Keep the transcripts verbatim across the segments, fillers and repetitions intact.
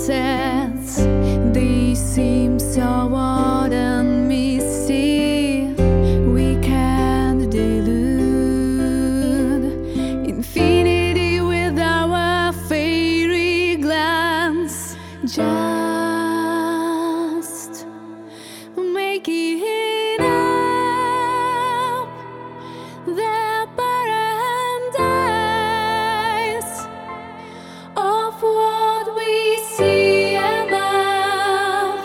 sunsets, they seem so odd and misty. We can't delude infinity with our fairy glance. Just make it up the paradise of what we see above.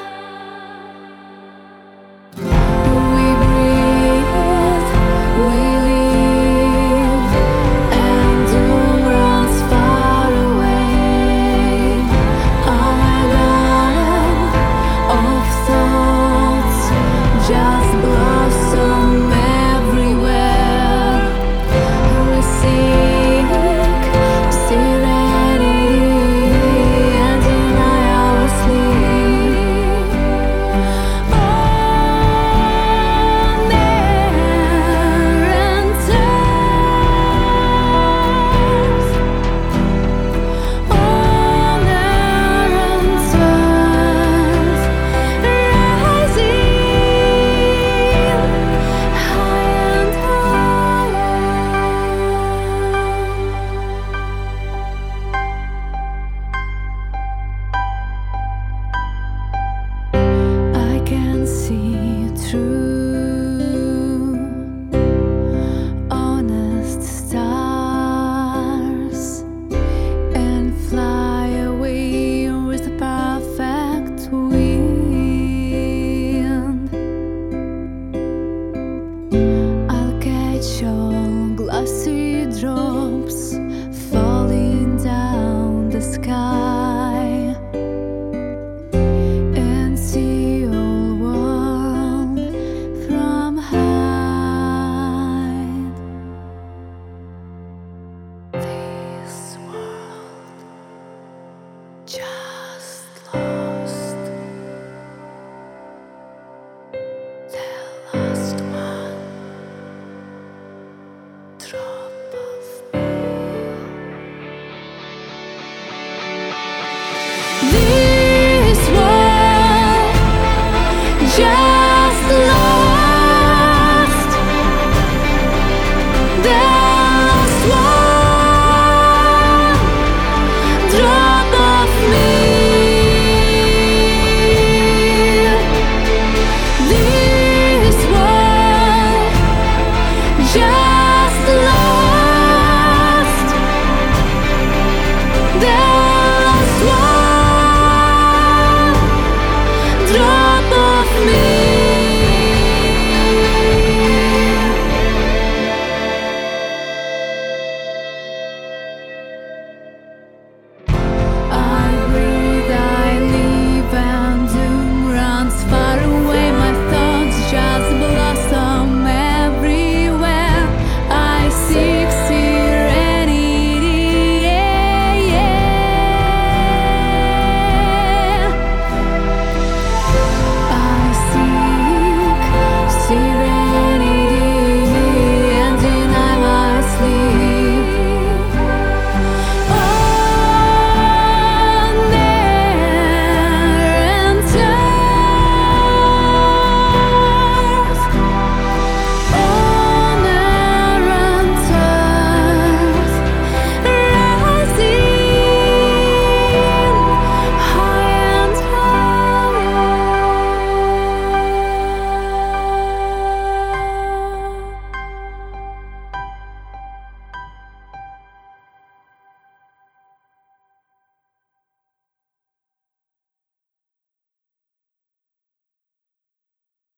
We breathe, we live, and the world's far away. Our garden of thoughts just blossom everywhere. We seek serenity and deny our sleep. On air and earth, on air and earth, rising high and higher. I can see through